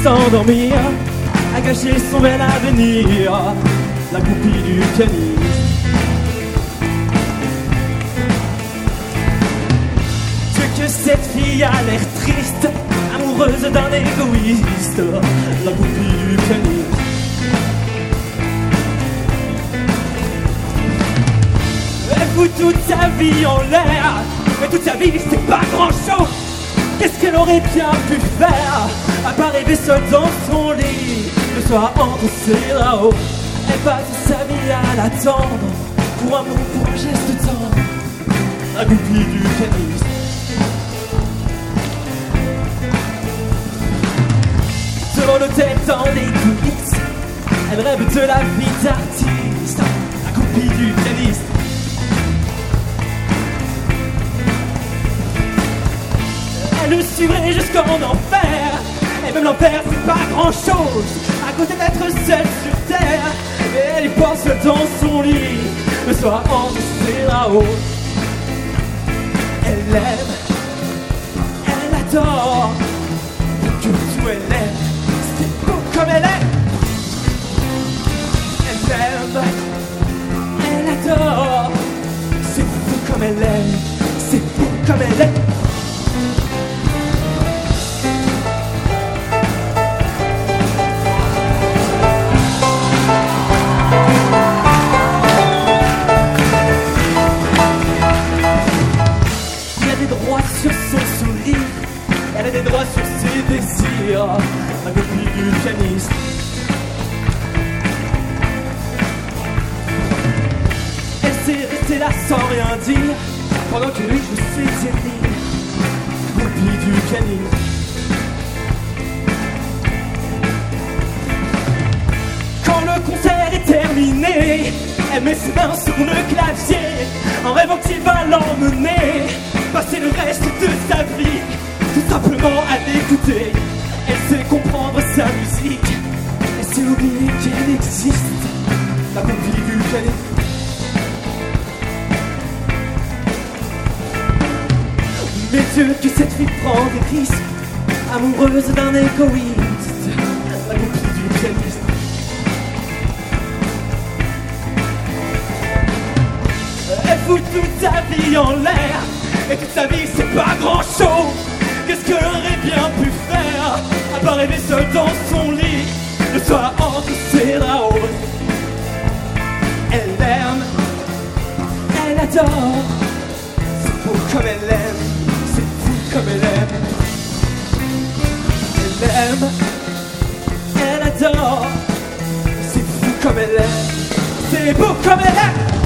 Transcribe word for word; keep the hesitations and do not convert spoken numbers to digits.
s'endormir, à gâcher son bel avenir, la goupille du pianiste. Que cette fille a l'air triste, amoureuse d'un égoïste, la goupille du pianiste. Elle fout toute sa vie en l'air, mais toute sa vie c'est pas grand chose. Qu'est-ce qu'elle aurait bien pu faire, à part rêver seule dans son lit, le soir entre ses là-haut. Elle passe sa vie à l'attendre, pour un mot, pour un geste tendre, la goupille du pianiste. Devant l'hôtel dans les coulisses, elle rêve de la vie d'artiste, la goupille du pianiste. Elle le suivrait jusqu'en enfer, et même l'enfer c'est pas grand chose, à côté d'être seule sur terre. Et elle y pense dans son lit, le soir enregistré là-haut. Elle l'aime, elle adore, que tout elle aime. C'est beau comme elle est. Elle aime, elle adore. C'est beau comme elle est. C'est beau comme elle est. Il y a des droits sur son sourire, elle a des droits sur ses désirs, la goupille du pianiste. Elle s'est restée là sans rien dire, pendant que lui je sais lire, la goupille du pianiste. Quand le concert est terminé, elle met ses mains sur le clavier, en rêvant qu'il va l'emmener, passer le reste de sa vie, tout simplement à l'écouter. Elle sait comprendre sa musique, elle sait oublier qu'elle existe, la goupille du pianiste. Mais Dieu, que cette fille prend des risques, amoureuse d'un égoïste, la goupille du pianiste. Elle fout toute sa vie en l'air, et toute sa vie c'est pas grand chose. Qu'est-ce qu'elle aurait bien pu faire, à part rêver seule dans son lit, le soir entre ses là-haut. Elle aime, elle adore, c'est beau comme elle aime, c'est fou comme elle aime. Elle aime, elle adore, c'est fou comme elle aime, c'est beau comme elle aime.